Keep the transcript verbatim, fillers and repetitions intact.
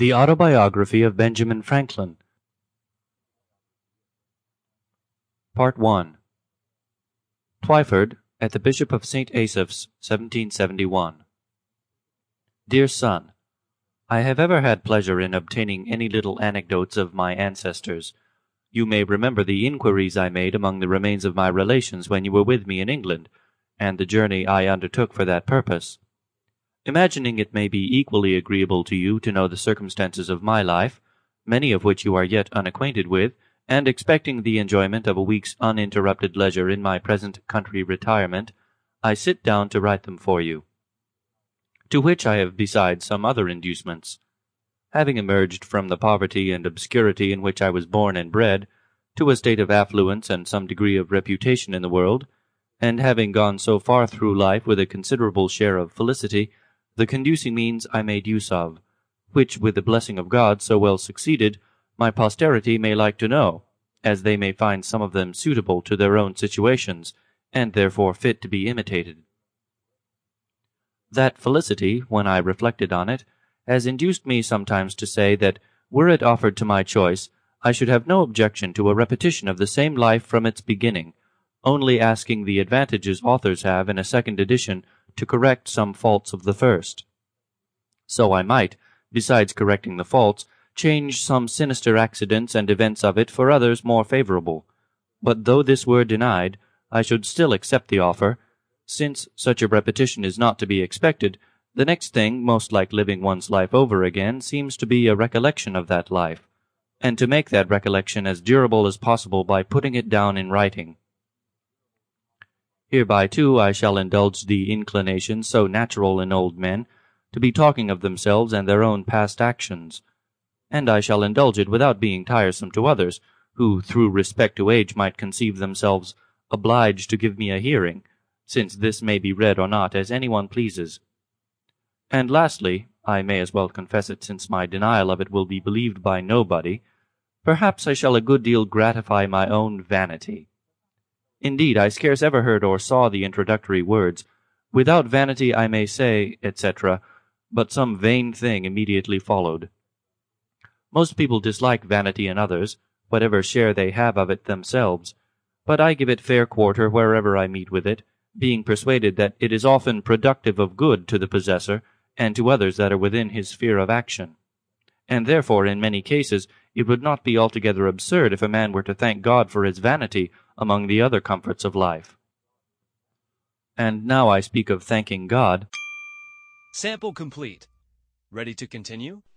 The Autobiography of Benjamin Franklin. Part one. Twyford, at the Bishop of Saint Asaph's, seventeen seventy-one. Dear Son, I have ever had pleasure in obtaining any little anecdotes of my ancestors. You may remember the inquiries I made among the remains of my relations when you were with me in England, and the journey I undertook for that purpose. Imagining it may be equally agreeable to you to know the circumstances of my life, many of which you are yet unacquainted with, and expecting the enjoyment of a week's uninterrupted leisure in my present country retirement, I sit down to write them for you. To which I have besides some other inducements. Having emerged from the poverty and obscurity in which I was born and bred, to a state of affluence and some degree of reputation in the world, and having gone so far through life with a considerable share of felicity, the conducing means I made use of, which with the blessing of God so well succeeded, my posterity may like to know, as they may find some of them suitable to their own situations, and therefore fit to be imitated. That felicity, when I reflected on it, has induced me sometimes to say that, were it offered to my choice, I should have no objection to a repetition of the same life from its beginning, only asking the advantages authors have in a second edition to correct some faults of the first. So I might, besides correcting the faults, change some sinister accidents and events of it for others more favorable. But though this were denied, I should still accept the offer. Since such a repetition is not to be expected, the next thing, most like living one's life over again, seems to be a recollection of that life, and to make that recollection as durable as possible by putting it down in writing. Hereby, too, I shall indulge the inclination so natural in old men to be talking of themselves and their own past actions, and I shall indulge it without being tiresome to others, who, through respect to age, might conceive themselves obliged to give me a hearing, since this may be read or not as any one pleases. And lastly, I may as well confess it since my denial of it will be believed by nobody, perhaps I shall a good deal gratify my own vanity. Indeed, I scarce ever heard or saw the introductory words, "Without vanity I may say," et cetera, but some vain thing immediately followed. Most people dislike vanity in others, whatever share they have of it themselves, but I give it fair quarter wherever I meet with it, being persuaded that it is often productive of good to the possessor, and to others that are within his sphere of action. And therefore, in many cases, it would not be altogether absurd if a man were to thank God for his vanity among the other comforts of life. And now I speak of thanking God. Sample complete. Ready to continue?